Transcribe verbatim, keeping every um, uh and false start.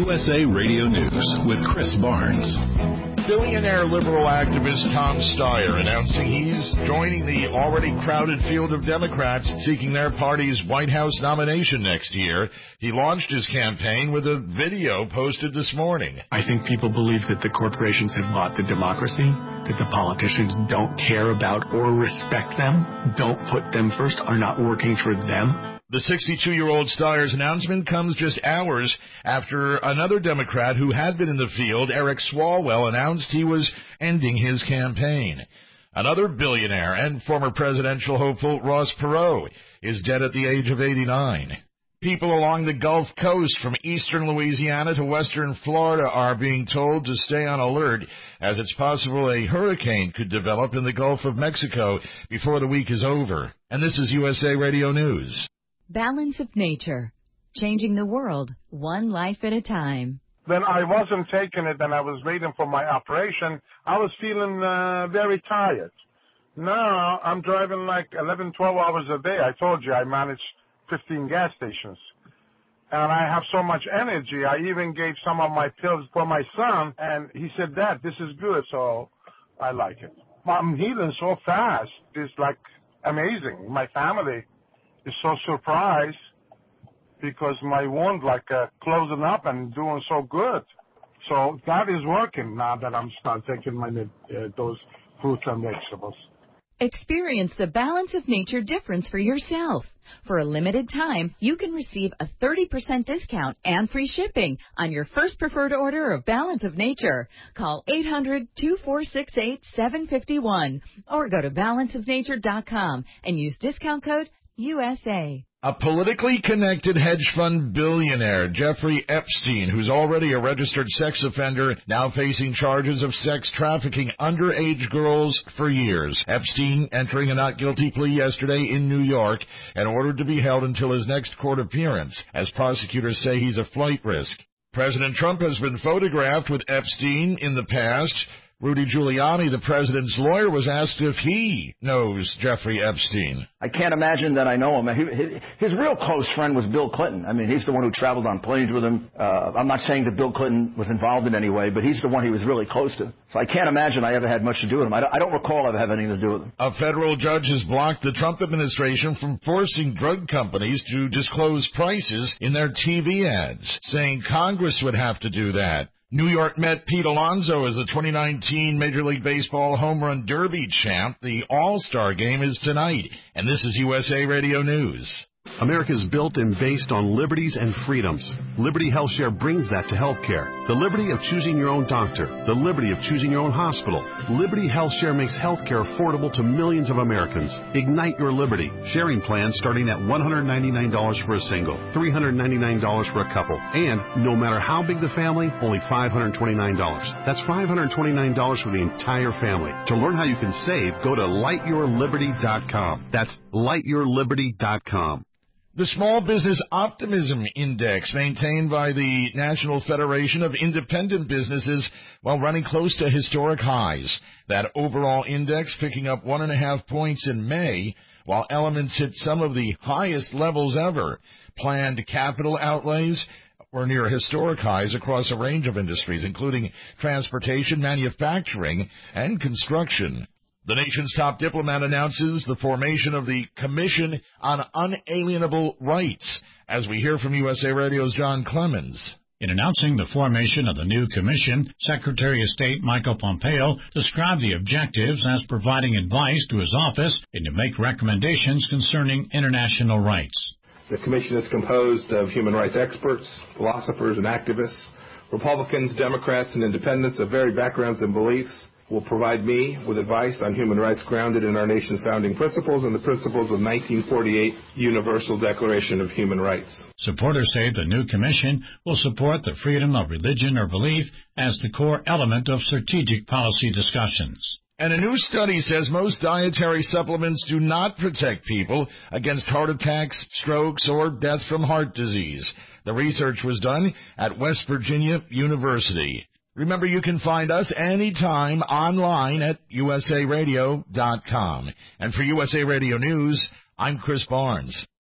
U S A Radio News with Chris Barnes. Billionaire liberal activist Tom Steyer announcing he's joining the already crowded field of Democrats seeking their party's White House nomination next year. He launched his campaign with a video posted this morning. I think people believe that the corporations have bought the democracy, that the politicians don't care about or respect them, don't put them first, are not working for them. The sixty-two-year-old Steyer's announcement comes just hours after another Democrat who had been in the field, Eric Swalwell, announced he was ending his campaign. Another billionaire and former presidential hopeful, Ross Perot, is dead at the age of eighty-nine. People along the Gulf Coast from eastern Louisiana to western Florida are being told to stay on alert as it's possible a hurricane could develop in the Gulf of Mexico before the week is over. And this is U S A Radio News. Balance of Nature, changing the world one life at a time. When I wasn't taking it and I was waiting for my operation, I was feeling uh, very tired. Now I'm driving like eleven, twelve hours a day. I told you I manage fifteen gas stations. And I have so much energy. I even gave some of my pills for my son, and he said, Dad, this is good, so I like it. I'm healing so fast. It's like amazing. My family is so surprised because my wound like uh, closing up and doing so good. So that is working now that I'm start taking my uh, those fruits and vegetables. Experience the Balance of Nature difference for yourself. For a limited time, you can receive a thirty percent discount and free shipping on your first preferred order of Balance of Nature. Call eight hundred, two four six eight, seven five one or go to balance of nature dot com and use discount code U S A. A politically connected hedge fund billionaire, Jeffrey Epstein, who's already a registered sex offender, now facing charges of sex trafficking underage girls for years. Epstein entering a not guilty plea yesterday in New York and ordered to be held until his next court appearance, as prosecutors say he's a flight risk. President Trump has been photographed with Epstein in the past. Rudy Giuliani, the president's lawyer, was asked if he knows Jeffrey Epstein. I can't imagine that I know him. He, his, his real close friend was Bill Clinton. I mean, he's the one who traveled on planes with him. Uh, I'm not saying that Bill Clinton was involved in any way, but he's the one he was really close to. So I can't imagine I ever had much to do with him. I don't, I don't recall ever having anything to do with him. A federal judge has blocked the Trump administration from forcing drug companies to disclose prices in their T V ads, saying Congress would have to do that. New York Met Pete Alonso is the twenty nineteen Major League Baseball Home Run Derby champ. The All-Star Game is tonight, and this is U S A Radio News. America is built and based on liberties and freedoms. Liberty HealthShare brings that to healthcare. The liberty of choosing your own doctor. The liberty of choosing your own hospital. Liberty HealthShare makes healthcare affordable to millions of Americans. Ignite your liberty. Sharing plans starting at one hundred ninety-nine dollars for a single, three hundred ninety-nine dollars for a couple, and no matter how big the family, only five hundred twenty-nine dollars. That's five hundred twenty-nine dollars for the entire family. To learn how you can save, go to light your liberty dot com. That's light your liberty dot com. The Small Business Optimism Index, maintained by the National Federation of Independent Businesses, while running close to historic highs. That overall index picking up one and a half points in May, while elements hit some of the highest levels ever. Planned capital outlays were near historic highs across a range of industries, including transportation, manufacturing, and construction. The nation's top diplomat announces the formation of the Commission on Unalienable Rights, as we hear from U S A Radio's John Clemens. In announcing the formation of the new commission, Secretary of State Michael Pompeo described the objectives as providing advice to his office and to make recommendations concerning international rights. The commission is composed of human rights experts, philosophers, and activists. Republicans, Democrats, and independents of varied backgrounds and beliefs will provide me with advice on human rights grounded in our nation's founding principles and the principles of nineteen forty-eight Universal Declaration of Human Rights. Supporters say the new commission will support the freedom of religion or belief as the core element of strategic policy discussions. And a new study says most dietary supplements do not protect people against heart attacks, strokes, or death from heart disease. The research was done at West Virginia University. Remember, you can find us anytime online at U S A radio dot com. And for U S A Radio News, I'm Chris Barnes.